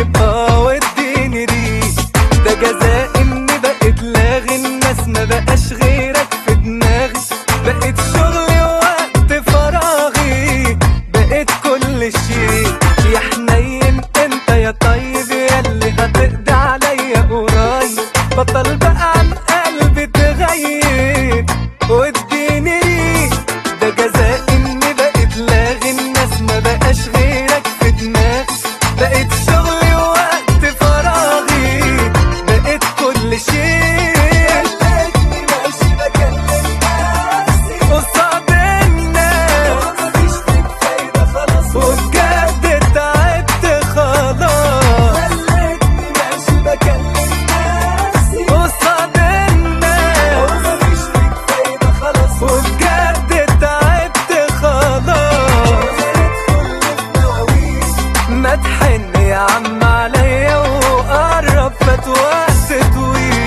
واديني ريق، ده جزاء اني بقيت لاغي الناس، ما بقاش غيرك في دماغي، بقيت شغلي ووقت فراغي، بقيت كل شيء. يا حنين انت يا طيب، ياللي هتقضي عليا قريب، بطل بقى عن قلبي تغيب واديني ريق، ده جزاء اني بقيت لاغي الناس، ما بقاش غيرك في دماغي، بقيت شغلي ووقت فراغي، بقيت كل شيء. خلتني ماشي بكلم نفسي قصاد الناس، ومفيش فيك فايدة خلاص، وبجد تعبت خلاص. خلتني ماشي بكلم نفسي قصاد الناس، ومفيش فيك فايدة خلاص، وبجد تعبت خلاص. ما تحن يا عم عليا وقرب، فات وقت طويل.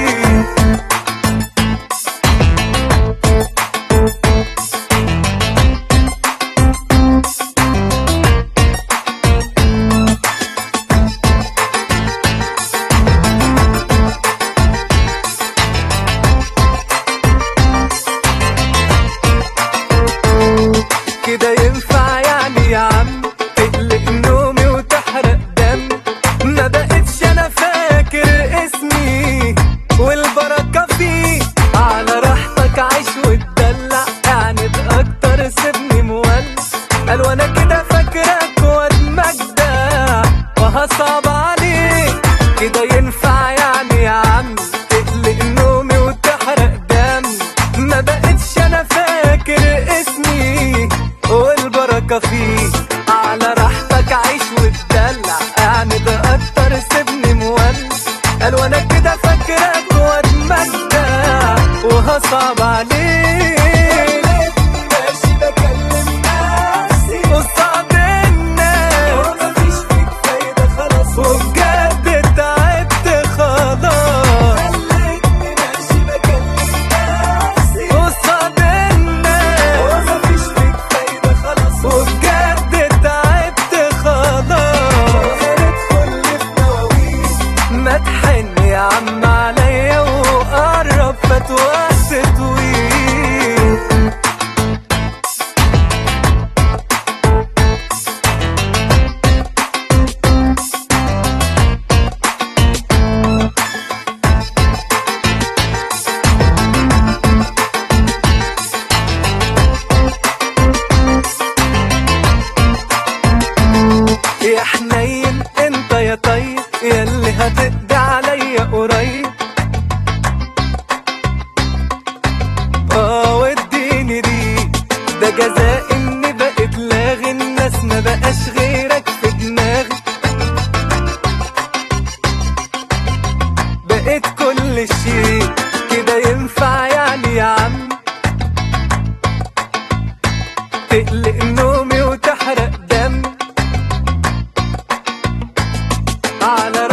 كده ينفع يعني يا عم تقلق نومي وتحرق دم؟ ما بقتش انا فاكر اسمي والبركة فيه، على راحتك عيش واتدلع، يعني اكتر سيبني مولع. قال وانا كده فاكرك واد مجدع وهصعب عليك. كده ينفع يعني يا عم تقلق نومي وتحرق دم؟ ما بقتش انا فاكر اسمي والبركة فيه، على راحتك عيش واتدلع، يعني ده اكتر سيبني مولع. قال وانا كده فاكرك واد مجدع وهصعب عليك. ماشي بكلم نفسي قصاد الناس، ومفيش فيك فايدة خلاص، وبجد تعبت خلاص. خلتني ماشي بكلم نفسي قصاد الناس، ومفيش فيك فايدة خلاص، وبجد تعبت خلاص. ادخل في نواويل، ما تحن يا عم عليا وقرب، فات وقت طويل. يا حنين انت يا طيب، ياللي هتقضي عليا قريب، واديني ريق، ده جزاء اني بقيت لاغي الناس، ما بقاش غيرك في دماغي، بقيت كل شيء. كده ينفع يعني يا عم تقلق نومي وتحرق دم؟ على